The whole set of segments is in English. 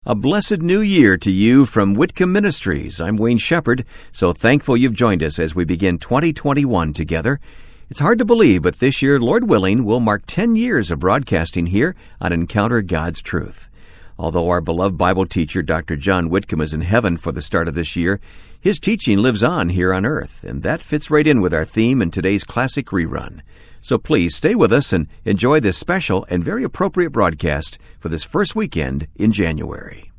A blessed new year to you from Whitcomb Ministries. I'm Wayne Shepherd, so thankful you've joined us as we begin 2021 together. It's hard to believe, but this year, Lord willing, will mark 10 years of broadcasting here on Encounter God's Truth. Although our beloved Bible teacher, Dr. John Whitcomb, is in heaven for the start of this year, his teaching lives on here on earth, and that fits right in with our theme in today's classic rerun. So please stay with us and enjoy this special and very appropriate broadcast for this first weekend in January.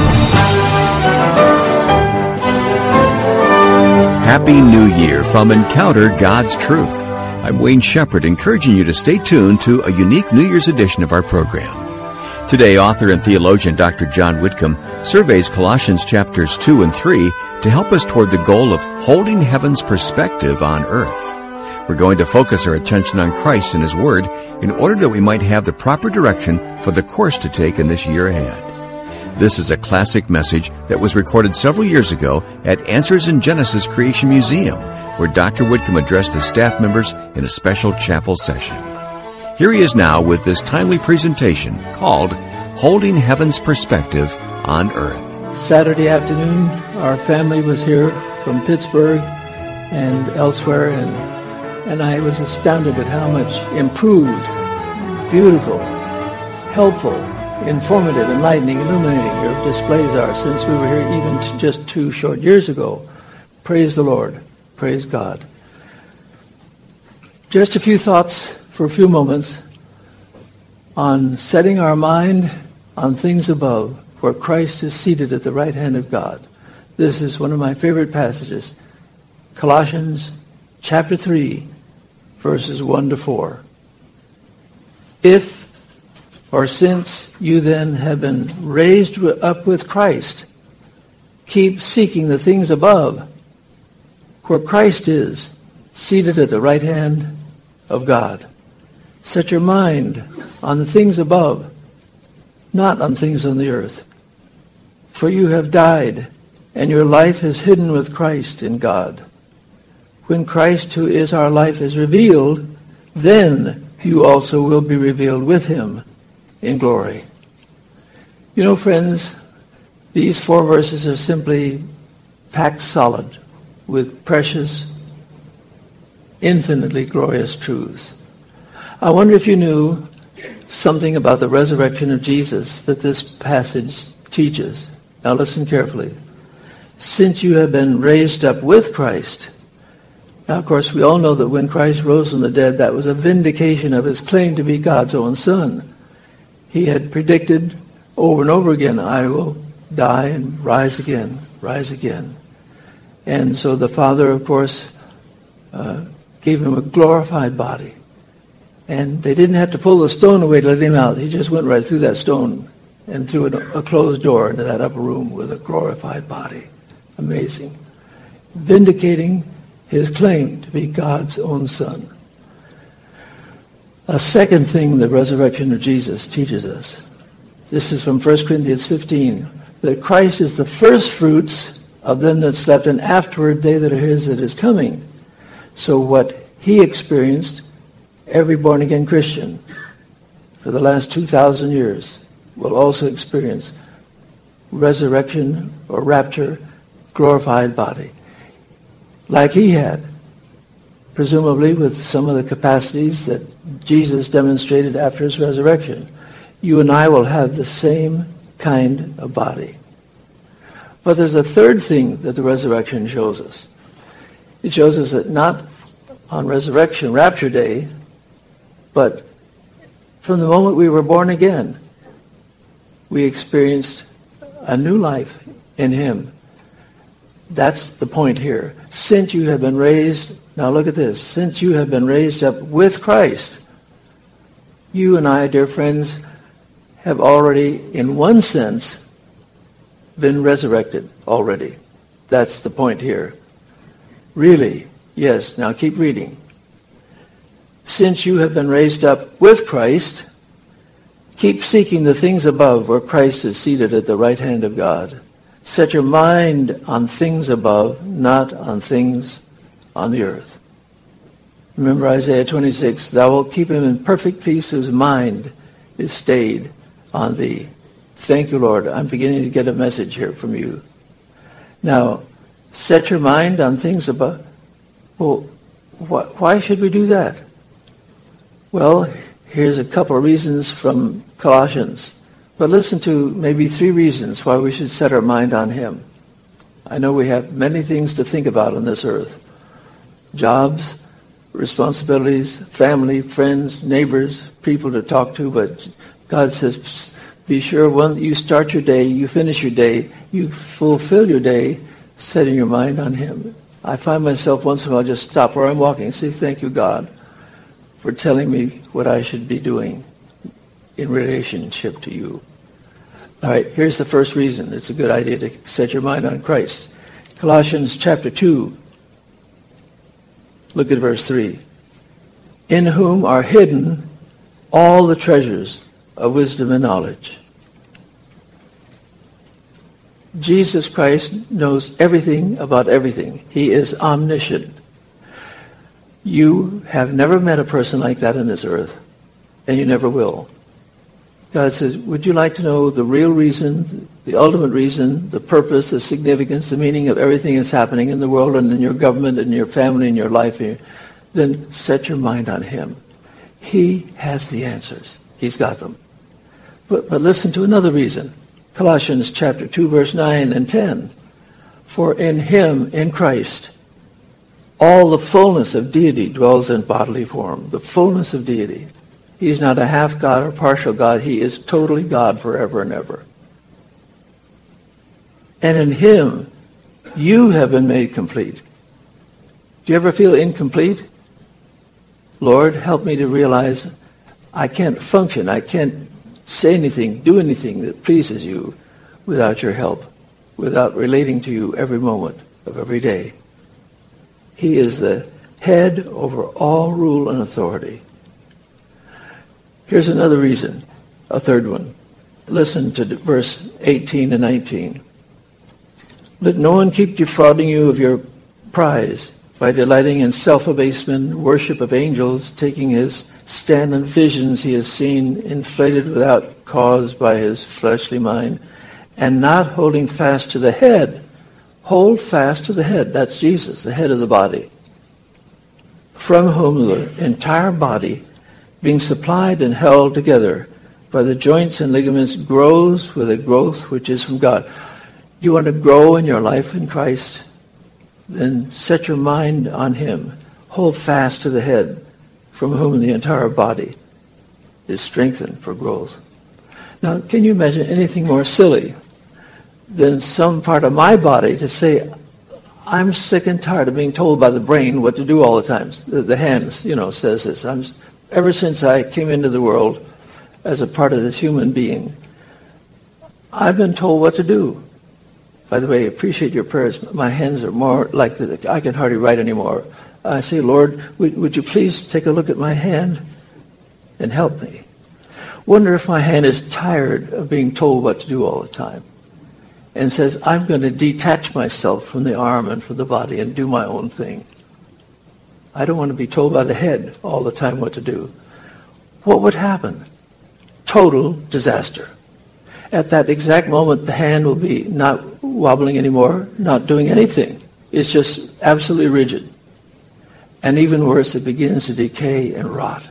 Happy New Year from Encounter God's Truth. I'm Wayne Shepherd, encouraging you to stay tuned to a unique New Year's edition of our program. Today, author and theologian Dr. John Whitcomb surveys Colossians chapters 2 and 3 to help us toward the goal of holding heaven's perspective on earth. We're going to focus our attention on Christ and His Word in order that we might have the proper direction for the course to take in this year ahead. This is a classic message that was recorded several years ago at Answers in Genesis Creation Museum, where Dr. Whitcomb addressed the staff members in a special chapel session. Here he is now with this timely presentation called Holding Heaven's Perspective on Earth. Saturday afternoon, our family was here from Pittsburgh and elsewhere, and I was astounded at how much improved, beautiful, helpful, informative, enlightening, illuminating your displays are since we were here even just 2 short years ago. Praise the Lord. Praise God. Just a few thoughts for a few moments on setting our mind on things above, where Christ is seated at the right hand of God. This is one of my favorite passages. Colossians chapter 3, verses 1 to 4. If, or since you then have been raised up with Christ, keep seeking the things above, where Christ is, seated at the right hand of God. Set your mind on the things above, not on things on the earth. For you have died, and your life is hidden with Christ in God. When Christ, who is our life, is revealed, then you also will be revealed with him in glory. You know, friends, these 4 verses are simply packed solid with precious, infinitely glorious truths. I wonder if you knew something about the resurrection of Jesus that this passage teaches. Now listen carefully. Since you have been raised up with Christ. Now, of course, we all know that when Christ rose from the dead, that was a vindication of his claim to be God's own Son. He had predicted over and over again, I will die and rise again, rise again. And so the Father, of course, gave him a glorified body. And they didn't have to pull the stone away to let him out. He just went right through that stone and through a closed door into that upper room with a glorified body. Amazing. Vindicating his claim to be God's own Son. A second thing the resurrection of Jesus teaches us. This is from 1 Corinthians 15. That Christ is the first fruits of them that slept, and afterward they that are his that is coming. So what he experienced, every born-again Christian for the last 2,000 years will also experience resurrection or rapture, glorified body. Like he had, presumably with some of the capacities that Jesus demonstrated after his resurrection. You and I will have the same kind of body. But there's a third thing that the resurrection shows us. It shows us that not on resurrection, rapture day, but from the moment we were born again, we experienced a new life in him. That's the point here. Since you have been raised, now look at this, since you have been raised up with Christ, you and I, dear friends, have already, in one sense, been resurrected already. That's the point here. Really, yes. Now keep reading. Since you have been raised up with Christ, keep seeking the things above where Christ is seated at the right hand of God. Set your mind on things above, not on things on the earth. Remember Isaiah 26, thou wilt keep him in perfect peace whose mind is stayed on thee. Thank you, Lord. I'm beginning to get a message here from you. Now, set your mind on things above. Well, why should we do that? Well, here's a couple of reasons from Colossians. But listen to maybe 3 reasons why we should set our mind on him. I know we have many things to think about on this earth. Jobs, responsibilities, family, friends, neighbors, people to talk to. But God says, be sure when you start your day, you finish your day, you fulfill your day, setting your mind on him. I find myself once in a while just stop where I'm walking and say, thank you, God, for telling me what I should be doing in relationship to you. All right, here's the first reason. It's a good idea to set your mind on Christ. Colossians chapter 2. Look at verse 3. In whom are hidden all the treasures of wisdom and knowledge. Jesus Christ knows everything about everything. He is omniscient. You have never met a person like that on this earth, and you never will. God says, would you like to know the real reason, the ultimate reason, the purpose, the significance, the meaning of everything that's happening in the world and in your government and your family and your life? Then set your mind on him. He has the answers. He's got them. But listen to another reason. Colossians chapter 2, verse 9 and 10. For in him, in Christ, all the fullness of deity dwells in bodily form. The fullness of deity. He's not a half God or partial God. He is totally God forever and ever. And in him, you have been made complete. Do you ever feel incomplete? Lord, help me to realize I can't function. I can't say anything, do anything that pleases you without your help, without relating to you every moment of every day. He is the head over all rule and authority. Here's another reason, a third one. Listen to verse 18 and 19. Let no one keep defrauding you of your prize by delighting in self-abasement, worship of angels, taking his stand in visions he has seen, inflated without cause by his fleshly mind, and not holding fast to the head. Hold fast to the head. That's Jesus, the head of the body, from whom the entire body, being supplied and held together by the joints and ligaments, grows with a growth which is from God. You want to grow in your life in Christ? Then set your mind on him. Hold fast to the head, from whom the entire body is strengthened for growth. Now, can you imagine anything more silly than some part of my body to say, I'm sick and tired of being told by the brain what to do all the time. The hands, says this. Ever since I came into the world as a part of this human being, I've been told what to do. By the way, I appreciate your prayers. My hands are more like I can hardly write anymore. I say, Lord, would you please take a look at my hand and help me? Wonder if my hand is tired of being told what to do all the time and says, I'm going to detach myself from the arm and from the body and do my own thing. I don't want to be told by the head all the time what to do. What would happen? Total disaster. At that exact moment, the hand will be not wobbling anymore, not doing anything. It's just absolutely rigid. And even worse, it begins to decay and rot.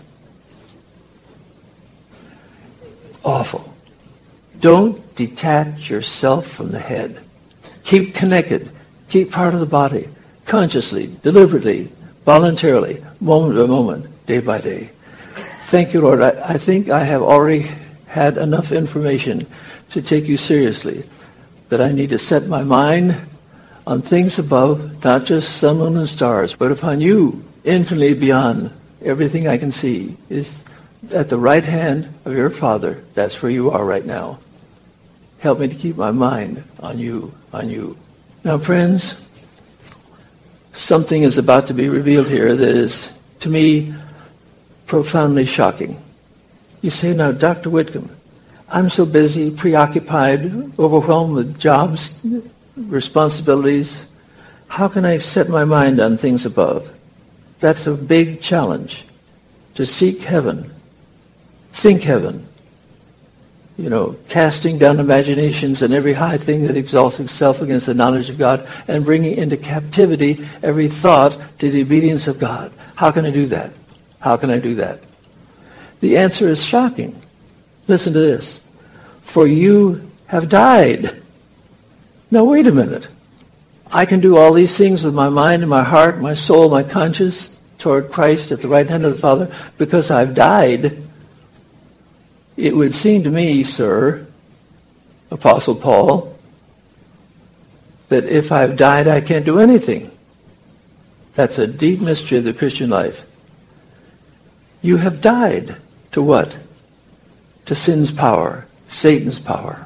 Awful. Don't detach yourself from the head. Keep connected. Keep part of the body. Consciously, deliberately, voluntarily, moment by moment, day by day. Thank you, Lord. I think I have already had enough information to take you seriously, that I need to set my mind on things above, not just sun, moon, and stars, but upon you, infinitely beyond everything I can see, is at the right hand of your Father. That's where you are right now. Help me to keep my mind on you, on you. Now, friends, something is about to be revealed here that is, to me, profoundly shocking. You say, now, Dr. Whitcomb, I'm so busy, preoccupied, overwhelmed with jobs, responsibilities. How can I set my mind on things above? That's a big challenge, to seek heaven, think heaven, casting down imaginations and every high thing that exalts itself against the knowledge of God, and bringing into captivity every thought to the obedience of God. How can I do that? How can I do that? The answer is shocking. Listen to this. For you have died. Now wait a minute. I can do all these things with my mind and my heart, my soul, my conscience toward Christ at the right hand of the Father because I've died. It would seem to me, sir, Apostle Paul, that if I've died, I can't do anything. That's a deep mystery of the Christian life. You have died to what? To sin's power, Satan's power,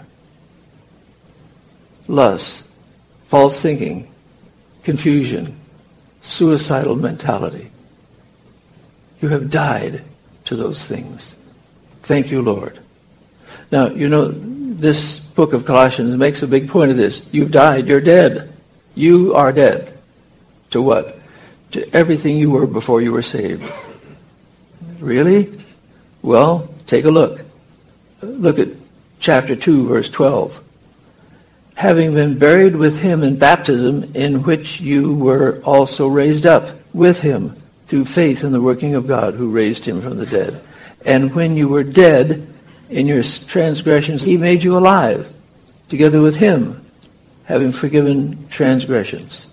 lust, false thinking, confusion, suicidal mentality. You have died to those things. Thank you, Lord. Now, this book of Colossians makes a big point of this. You've died. You're dead. You are dead. To what? To everything you were before you were saved. Really? Well, take a look. Look at chapter 2, verse 12. Having been buried with him in baptism, in which you were also raised up with him through faith in the working of God who raised him from the dead. And when you were dead in your transgressions, he made you alive together with him, having forgiven transgressions.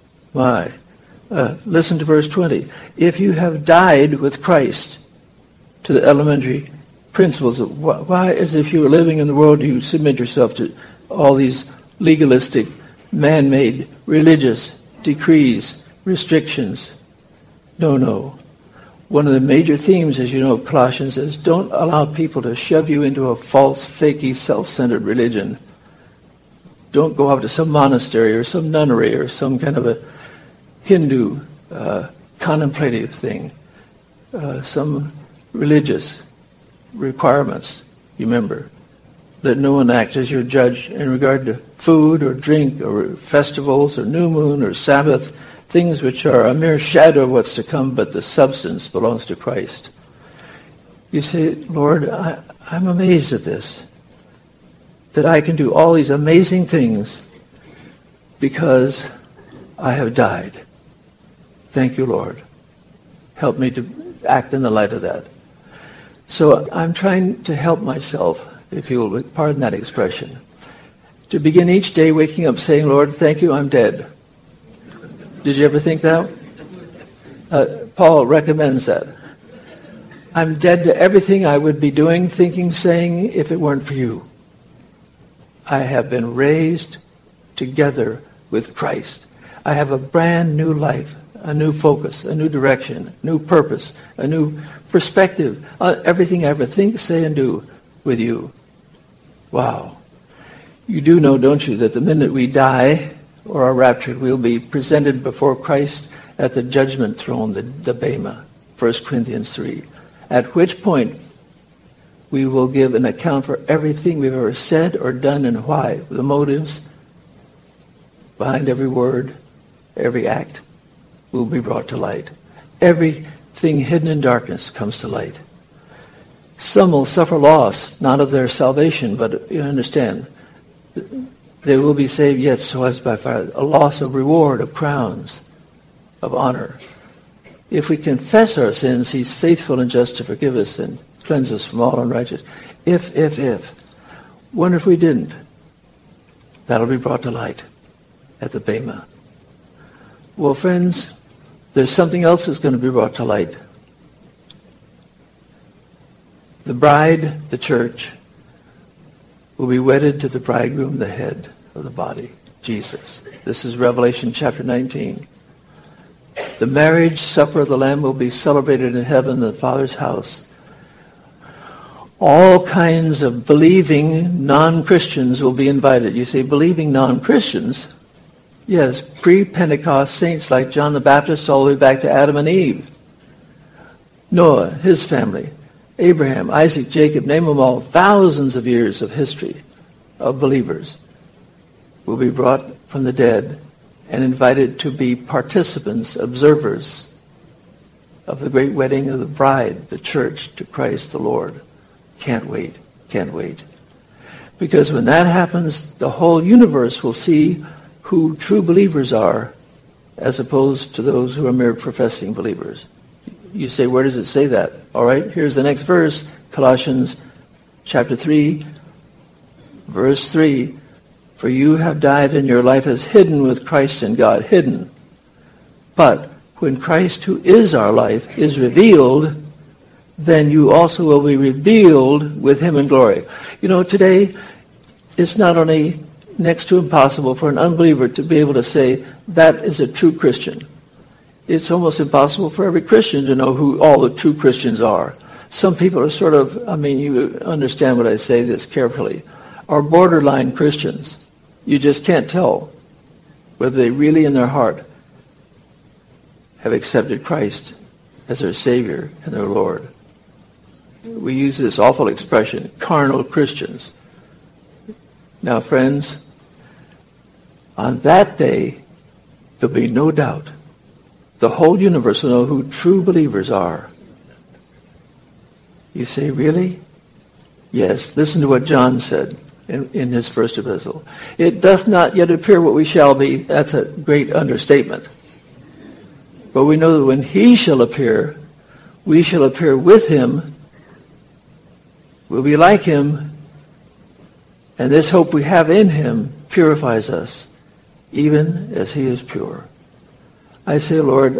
Listen to verse 20. If you have died with Christ to the elementary principles of why, as if you were living in the world, do you submit yourself to all these legalistic, man-made, religious decrees, restrictions? No. One of the major themes, as you know, of Colossians is don't allow people to shove you into a false, fakey, self-centered religion. Don't go off to some monastery or some nunnery or some kind of a Hindu contemplative thing. Some religious requirements, remember. Let no one act as your judge in regard to food or drink or festivals or new moon or Sabbath, things which are a mere shadow of what's to come, but the substance belongs to Christ. You say, Lord, I'm amazed at this, that I can do all these amazing things because I have died. Thank you, Lord. Help me to act in the light of that. So I'm trying to help myself, if you will pardon that expression, to begin each day waking up saying, Lord, thank you, I'm dead. Did you ever think that? Paul recommends that. I'm dead to everything I would be doing, thinking, saying, if it weren't for you. I have been raised together with Christ. I have a brand new life, a new focus, a new direction, new purpose, a new perspective on everything I ever think, say, and do with you. Wow. You do know, don't you, that the minute we die or are raptured, we'll be presented before Christ at the judgment throne, the Bema, 1 Corinthians 3, at which point we will give an account for everything we've ever said or done and why, the motives behind every word, every act will be brought to light. Everything hidden in darkness comes to light. Some will suffer loss, not of their salvation, but you understand, they will be saved yet so as by fire. A loss of reward, of crowns, of honor. If we confess our sins, he's faithful and just to forgive us and cleanse us from all unrighteousness. If. Wonder if we didn't. That'll be brought to light at the Bema. Well, friends, there's something else that's going to be brought to light. The bride, the church, will be wedded to the bridegroom, the head of the body, Jesus. This is Revelation chapter 19. The marriage supper of the Lamb will be celebrated in heaven in the Father's house. All kinds of believing non-Christians will be invited. You say, believing non-Christians? Yes, pre-Pentecost saints like John the Baptist all the way back to Adam and Eve. Noah, his family. Abraham, Isaac, Jacob, name them all. Thousands of years of history of believers will be brought from the dead and invited to be participants, observers of the great wedding of the bride, the church, to Christ the Lord. Can't wait. Can't wait. Because when that happens, the whole universe will see who true believers are as opposed to those who are mere professing believers. You say, where does it say that? All right, here's the next verse, Colossians chapter 3, verse 3. For you have died and your life is hidden with Christ in God, hidden. But when Christ, who is our life, is revealed, then you also will be revealed with him in glory. You know, today, it's not only next to impossible for an unbeliever to be able to say, that is a true Christian. It's almost impossible for every Christian to know who all the true Christians are. Some people are sort of, you understand what I say this carefully, are borderline Christians. You just can't tell whether they really in their heart have accepted Christ as their Savior and their Lord. We use this awful expression, carnal Christians. Now, friends, on that day, there'll be no doubt. The whole universe will know who true believers are. You say, really? Yes. Listen to what John said in his first epistle. It doth not yet appear what we shall be. That's a great understatement. But we know that when he shall appear, we shall appear with him. We'll be like him. And this hope we have in him purifies us, even as he is pure. I say, Lord,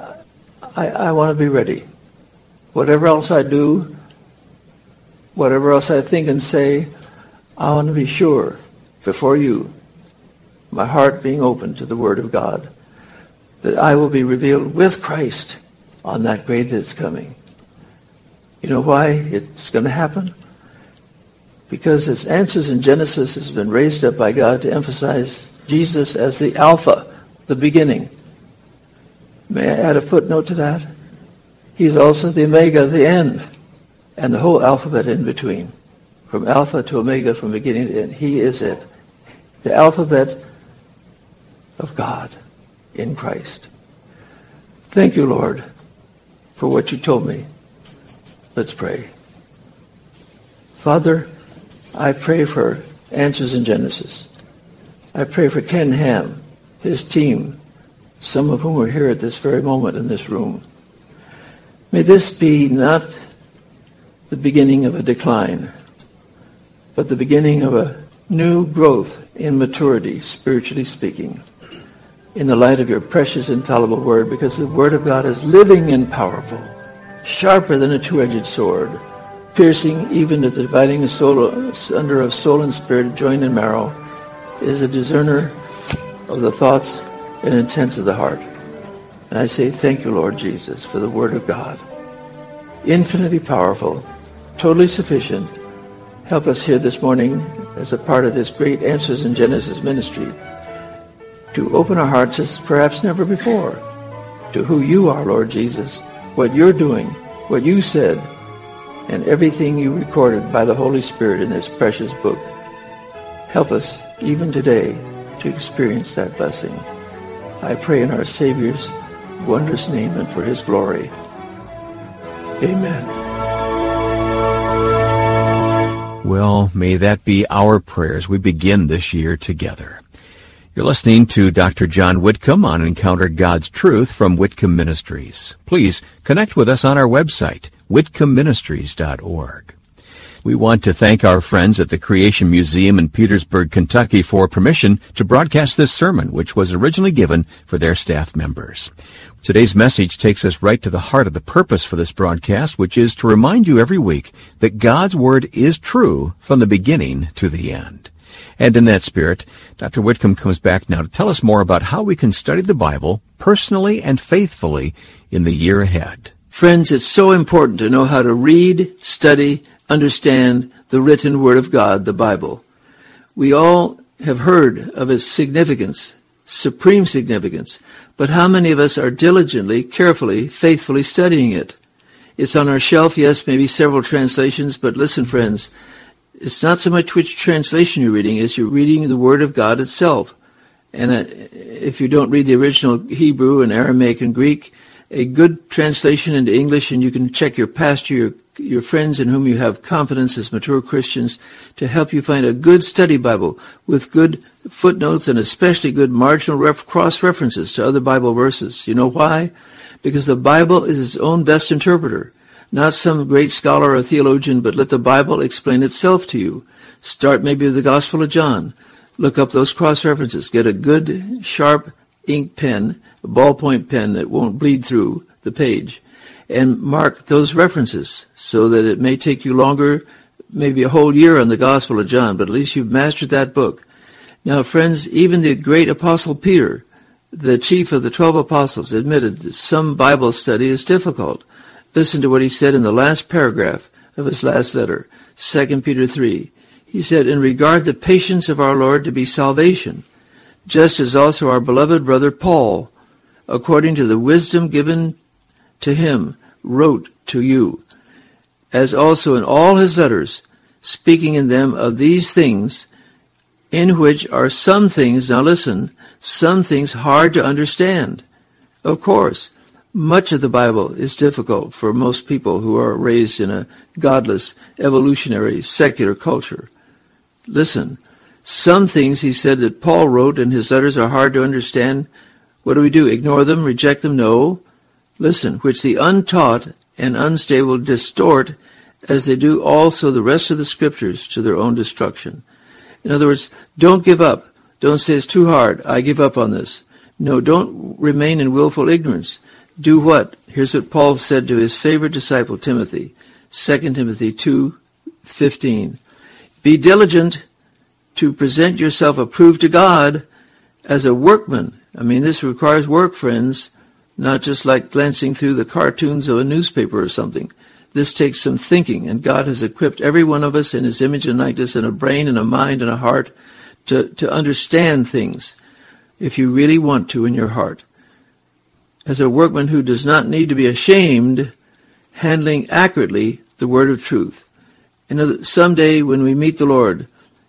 I want to be ready. Whatever else I do, whatever else I think and say, I want to be sure before you, my heart being open to the Word of God, that I will be revealed with Christ on that great day that's coming. You know why it's going to happen? Because its Answers in Genesis has been raised up by God to emphasize Jesus as the Alpha, the beginning. May I add a footnote to that? He's also the Omega, the end, and the whole alphabet in between. From Alpha to Omega, from beginning to end. He is it. The alphabet of God in Christ. Thank you, Lord, for what you told me. Let's pray. Father, I pray for Answers in Genesis. I pray for Ken Ham, his team, some of whom are here at this very moment in this room. May this be not the beginning of a decline, but the beginning of a new growth in maturity, spiritually speaking, in the light of your precious, infallible word, because the word of God is living and powerful, sharper than a two-edged sword, piercing even to the dividing under of soul and spirit, joint and marrow, is a discerner of the thoughts and intents of the heart. And I say thank you, Lord Jesus, for the word of God. Infinitely powerful, totally sufficient. Help us here this morning as a part of this great Answers in Genesis ministry to open our hearts as perhaps never before to who you are, Lord Jesus, what you're doing, what you said, and everything you recorded by the Holy Spirit in this precious book. Help us even today to experience that blessing. I pray in our Savior's wondrous name and for his glory. Amen. Well, may that be our prayers we begin this year together. You're listening to Dr. John Whitcomb on Encounter God's Truth from Whitcomb Ministries. Please connect with us on our website, whitcombministries.org. We want to thank our friends at the Creation Museum in Petersburg, Kentucky for permission to broadcast this sermon, which was originally given for their staff members. Today's message takes us right to the heart of the purpose for this broadcast, which is to remind you every week that God's Word is true from the beginning to the end. And in that spirit, Dr. Whitcomb comes back now to tell us more about how we can study the Bible personally and faithfully in the year ahead. Friends, it's so important to know how to read, study, understand the written Word of God, the Bible. We all have heard of its significance, supreme significance, but how many of us are diligently, carefully, faithfully studying it? It's on our shelf, yes, maybe several translations, but listen, friends, it's not so much which translation you're reading as you're reading the Word of God itself. And if you don't read the original Hebrew and Aramaic and Greek, a good translation into English, and you can check your pastor, your your friends in whom you have confidence as mature Christians to help you find a good study Bible with good footnotes and especially good marginal cross-references to other Bible verses. You know why? Because the Bible is its own best interpreter. Not some great scholar or theologian, but let the Bible explain itself to you. Start maybe with the Gospel of John. Look up those cross-references. Get a good, sharp ink pen, a ballpoint pen that won't bleed through the page, and mark those references so that it may take you longer, maybe a whole year on the Gospel of John, but at least you've mastered that book. Now, friends, even the great Apostle Peter, the chief of the 12 apostles, admitted that some Bible study is difficult. Listen to what he said in the last paragraph of his last letter, 2 Peter 3. He said, "In regard the patience of our Lord to be salvation, just as also our beloved brother Paul, according to the wisdom given to him, wrote to you, as also in all his letters, speaking in them of these things, in which are some things," now listen, "some things hard to understand." Of course, much of the Bible is difficult for most people who are raised in a godless, evolutionary, secular culture. Listen, some things, he said, that Paul wrote in his letters are hard to understand. What do? Ignore them? Reject them? No. Listen, which the untaught and unstable distort, as they do also the rest of the Scriptures, to their own destruction. In other words, don't give up. Don't say it's too hard. I give up on this. No, don't remain in willful ignorance. Do what? Here's what Paul said to his favorite disciple, Timothy, 2 Timothy 2:15. "Be diligent to present yourself approved to God as a workman." I mean, this requires work, friends, not just like glancing through the cartoons of a newspaper or something. This takes some thinking, and God has equipped every one of us in his image and likeness, and a brain and a mind and a heart to understand things, if you really want to in your heart. As a workman who does not need to be ashamed, handling accurately the word of truth. Someday when we meet the Lord,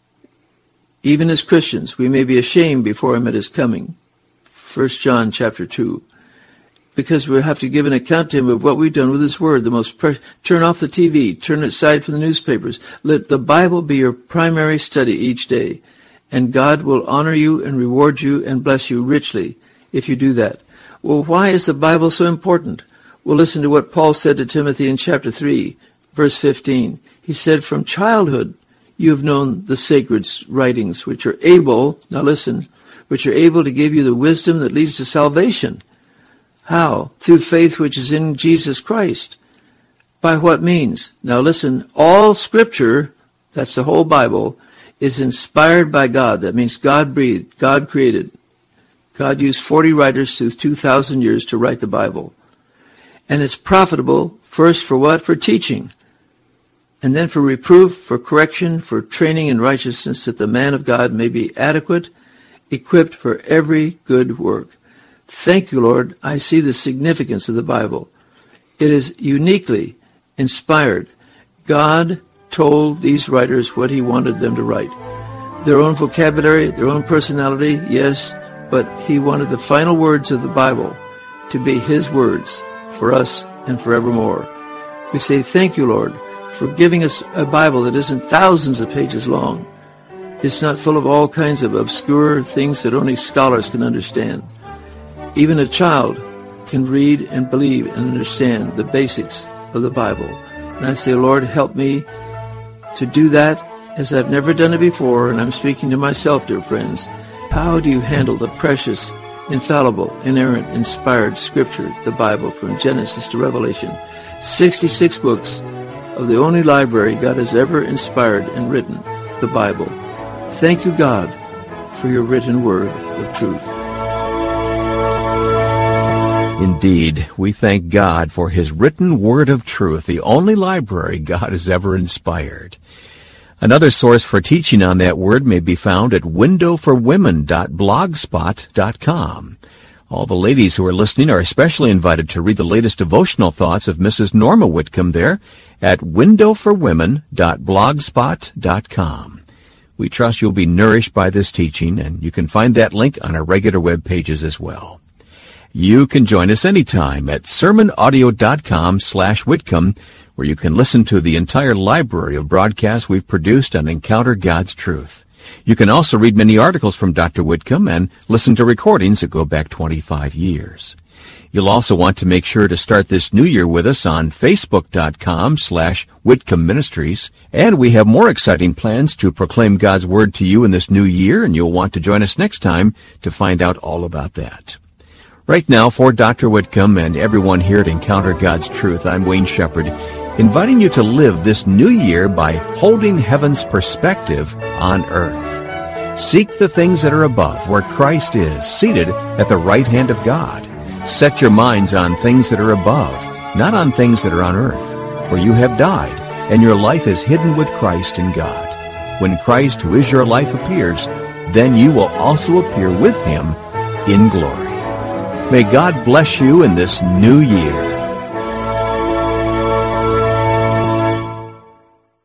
even as Christians, we may be ashamed before him at his coming. 1 John chapter 2. Because we'll have to give an account to him of what we've done with his word. Turn off the TV, turn it aside from the newspapers. Let the Bible be your primary study each day. And God will honor you and reward you and bless you richly if you do that. Well, why is the Bible so important? Well, listen to what Paul said to Timothy in chapter 3, verse 15. He said, "From childhood you have known the sacred writings, which are able," now listen, "which are able to give you the wisdom that leads to salvation." How? Through faith which is in Jesus Christ. By what means? Now listen, all Scripture, that's the whole Bible, is inspired by God. That means God breathed, God created. God used 40 writers through 2,000 years to write the Bible. And it's profitable, first for what? For teaching. And then for reproof, for correction, for training in righteousness, that the man of God may be adequate, equipped for every good work. Thank you, Lord. I see the significance of the Bible. It is uniquely inspired. God told these writers what he wanted them to write. Their own vocabulary, their own personality, yes, but he wanted the final words of the Bible to be his words for us and forevermore. We say, thank you, Lord, for giving us a Bible that isn't thousands of pages long. It's not full of all kinds of obscure things that only scholars can understand. Even a child can read and believe and understand the basics of the Bible. And I say, Lord, help me to do that as I've never done it before. And I'm speaking to myself, dear friends. How do you handle the precious, infallible, inerrant, inspired Scripture, the Bible, from Genesis to Revelation? 66 books of the only library God has ever inspired and written, the Bible. Thank you, God, for your written word of truth. Indeed, we thank God for his written word of truth, the only library God has ever inspired. Another source for teaching on that word may be found at windowforwomen.blogspot.com. All the ladies who are listening are especially invited to read the latest devotional thoughts of Mrs. Norma Whitcomb there at windowforwomen.blogspot.com. We trust you'll be nourished by this teaching, and you can find that link on our regular web pages as well. You can join us anytime at sermonaudio.com/Whitcomb, where you can listen to the entire library of broadcasts we've produced on Encounter God's Truth. You can also read many articles from Dr. Whitcomb and listen to recordings that go back 25 years. You'll also want to make sure to start this new year with us on Facebook.com/Whitcomb Ministries. And we have more exciting plans to proclaim God's Word to you in this new year, and you'll want to join us next time to find out all about that. Right now, for Dr. Whitcomb and everyone here at Encounter God's Truth, I'm Wayne Shepherd, inviting you to live this new year by holding heaven's perspective on earth. Seek the things that are above, where Christ is, seated at the right hand of God. Set your minds on things that are above, not on things that are on earth. For you have died, and your life is hidden with Christ in God. When Christ, who is your life, appears, then you will also appear with him in glory. May God bless you in this new year.